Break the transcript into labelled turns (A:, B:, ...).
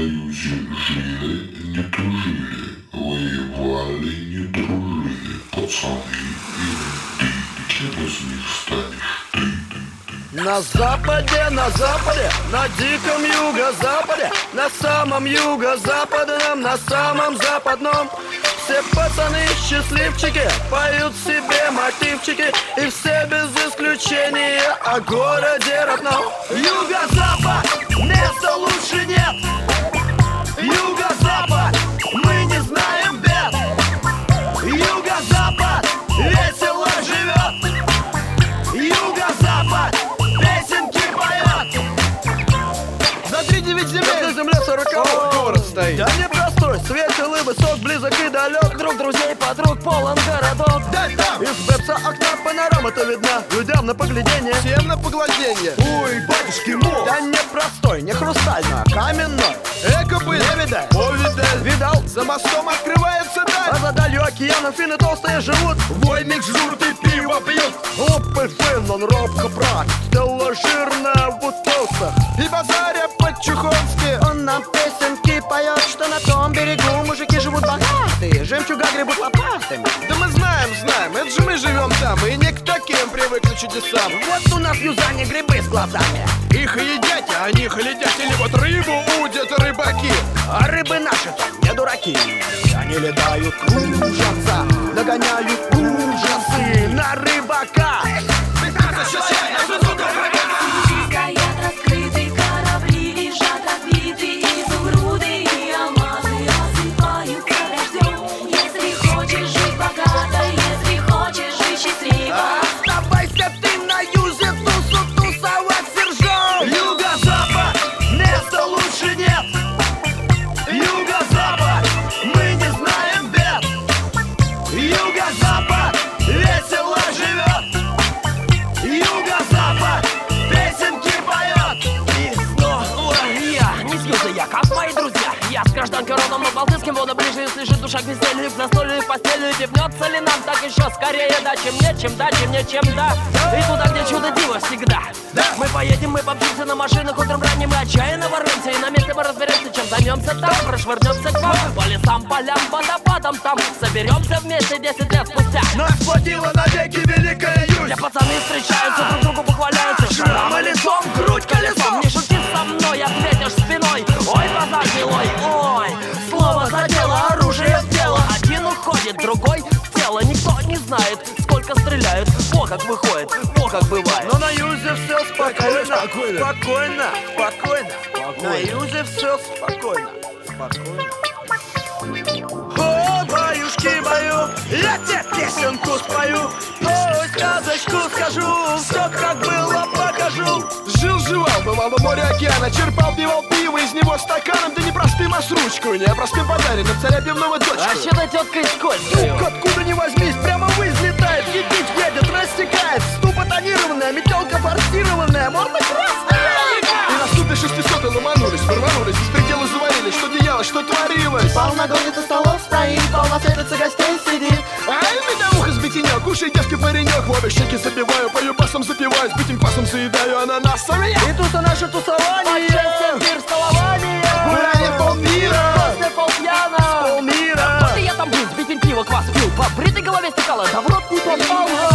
A: Союзе жили, не тужили, воевали, не дружили, пацаны и ты, кем из них станешь ты?
B: На западе, на диком юго-западе, на самом юго-западном, на самом западном, все пацаны счастливчики, поют себе мотивчики, и все без исключения о городе родном. Юго-запад, места лучше нет. Юго-запад, мы не знаем бед. Юго-запад, весело живет. Юго-запад, песенки поет. За 3-9 земель, на земле 40
C: город стоит.
B: Да непростой, светлый, высок, близок и далек. Друг друзей, подруг, полон городок. Дай там! Из Бепса окна панорама-то видна. Людям на поглядение,
C: Всем на погляденье.
B: ой, батюшки мой. Да не простой, не хрустальный, а каменной.
C: Эко был,
B: Не видать,
C: повидаль.
B: видал?
C: За мостом открывается
B: А
C: даль.
B: за далью океана финны толстые живут.
C: Войник жрут и пиво пьют.
B: Опы фин, он робко брат. Тело жирно в утосах.
C: И базаря по-чухонски.
B: Он нам песенки поет, что на том берегу мужики живут богатые, жемчуга гребут лопатами.
C: Да мы знаем, это же мы живем там. И не к таким привыкли чудесам.
B: Вот у нас в Юзане грибы с глазами,
C: Их и едят, а они их и едят. Или вот рыбу удят рыбаки.
B: а рыбы наши-то не дураки. Они летают, кружатся, догоняют ужасы на рыбака.
D: Стоят раскрытые корабли, лежат разбитые изумруды, и алмазы осыпаются дождем. Если хочешь жить богато, если хочешь жить счастливо,
B: Оставайся ты на юзе, тусу тусовать сержом. Юго-запад, места лучше нет. Юго-запад, мы не знаем бед. Юго-запад, весело живет. Юго-запад, песенки поет.
E: И снова я, не сьюза я, как мои друзья. Я с гражданкой родом, но балтийским вода ближе. Если лежит душа к веселье, в застолье, в постели, пивнется ли нам так еще скорее да, чем нет, чем да, чем нет, чем да. И туда, где чудо диво всегда. Мы поедем, мы помчимся на машинах, утром ранним мы отчаянно ворвемся. И на месте мы разберемся, чем займемся там, прошвырнемся к вам. По лесам, полям, водопадам там. Соберемся вместе 10 лет спустя.
B: Нас хватило навеки великая Юсь.
E: Где пацаны встречаются, друг другу похваляются.
B: Шрамы лицом, грудь колесом.
E: Не шути со мной, ответишь спиной. Ой, базар милой, ой. Слово за дело, оружие в дело. Один уходит, другой в тело. Никто не знает, сколько стреляют. Во как выходит, во как бывает.
B: Но на юзе все спокойно,
C: Спокойно.
B: спокойно, спокойно. На юзе все спокойно, спокойно. О, баюшки бою, я тебе песенку спою. Ой, сказочку скажу, все как было покажу.
C: Жил-жевал, бывал в море океана. Черпал, пивал пиво из него стаканом. Да не простым, а с ручкой. Не простым подаренным царя пивного дочку.
E: А что-то тетка из скользкою.
B: Тук откуда ни возьмись, прямо взлетает. Едить едет, растекает. Ступа тонированная, метелка форсированная, морда красная.
C: И на ступе 600 ломанулись, порванулись, из предела заварились. Что деялось, что творилось.
B: Полна гонится столов стоит, полна светится гостей сидит.
C: Ай, медовуха с бетенек, кушай, девки, паренек. В обе щеки забиваю, пою басом запиваю. С битым пасом заедаю ананасом.
B: И туса наше тусование,
E: Мир столования.
C: Гуляние полмира.
E: После полпьяна.
B: полмира.
E: Вот и я там был, с битым пиво, квас пил. По бритой голове стекало, да в рот не попал.